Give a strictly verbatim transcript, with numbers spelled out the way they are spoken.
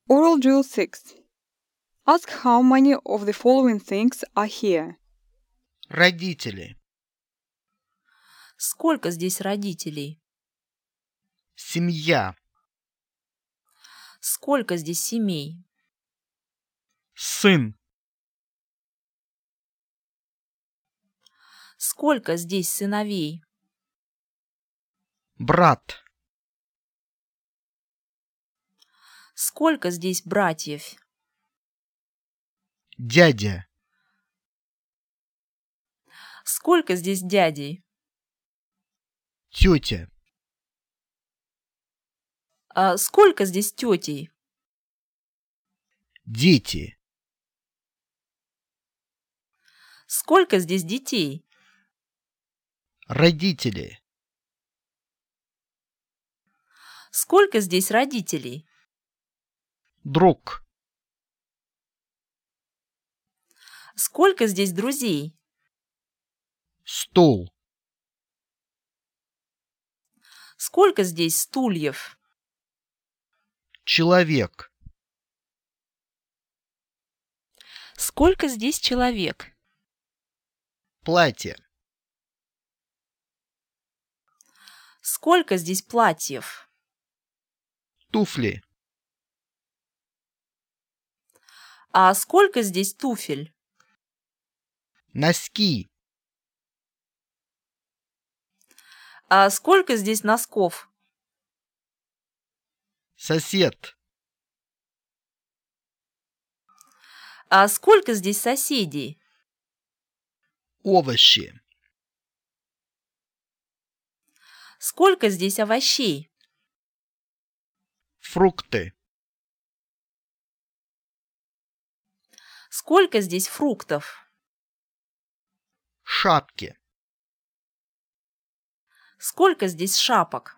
Oral drill six. Ask how many of the following things are here. Родители. Сколько здесь родителей? Семья. Сколько здесь семей? Сын. Сколько здесь сыновей? Брат. Сколько здесь братьев? Дядя. Сколько здесь дядей? Тетя. А сколько здесь тетей? Дети. Сколько здесь детей? Родители. Сколько здесь родителей? Друг. Сколько здесь друзей? Стул. Сколько здесь стульев? Человек. Сколько здесь человек? Платье. Сколько здесь платьев? Туфли. А сколько здесь туфель? Носки. А сколько здесь носков? Сосед. А сколько здесь соседей? Овощи. Сколько здесь овощей? Фрукты. Сколько здесь фруктов? Шапки. Сколько здесь шапок?